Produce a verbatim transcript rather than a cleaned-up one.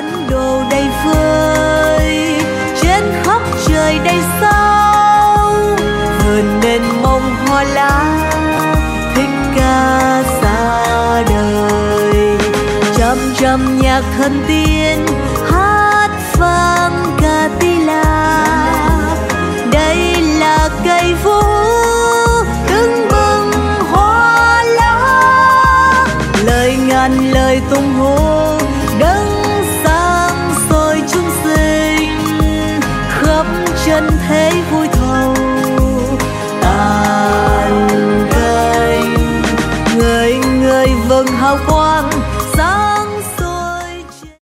bản đồ đầy vơi, trên khắp trời đầy sao, vườn mênh mông hoa lá thích ca xa đời. Trăm trăm nhạc thần tiên hát vang ca tí la, đây là cây vũ tưng bừng hoa lá. Lời ngàn lời tung hô đấng sáng soi chúng sinh, khắp chân thế vui